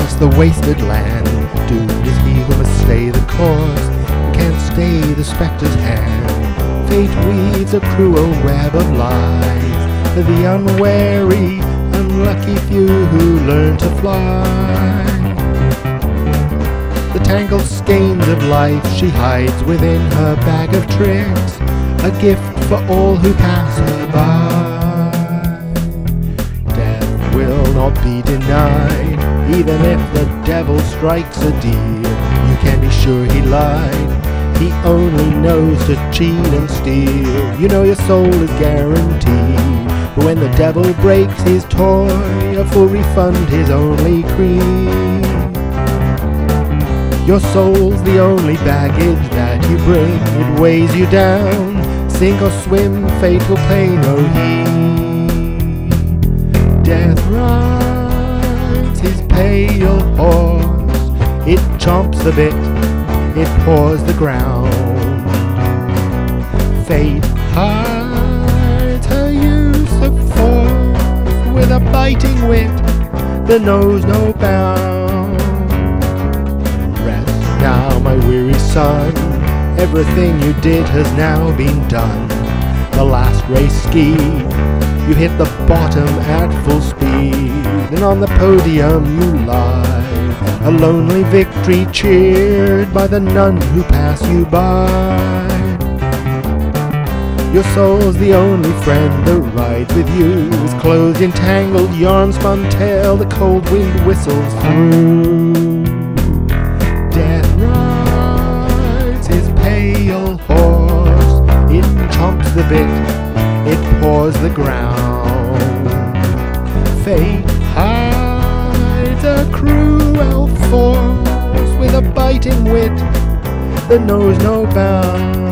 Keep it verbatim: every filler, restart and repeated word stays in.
across the wasted land. Doomed is he who must stay the course, and can't stay the spectre's hand. Fate weaves a cruel web of lies for the unwary, unlucky few who learn to fly. The tangled skeins of life she hides within her bag of tricks, a gift for all who pass her by. Death will not be denied, even if the devil strikes a deal. You can be sure he lied, he only knows to cheat and steal. You know your soul is guaranteed, but when the devil breaks his toy, a full refund his only creed. Your soul's the only baggage that you bring, it weighs you down. Sink or swim, fate will pay no heed. Death rides his pale horse, it chomps the bit, it paws the ground. Fate hides her use of force with a biting wit that knows no bound. Now, my weary son, everything you did has now been done. The last race ski, you hit the bottom at full speed, and on the podium you lie, a lonely victory cheered by the none who pass you by. Your soul's the only friend that rides with you, his clothes in tangled yarn spun tail the cold wind whistles through. Death rides his pale horse, it chomps the bit, it paws the ground. Fate hides a cruel force with a biting wit that knows no bounds.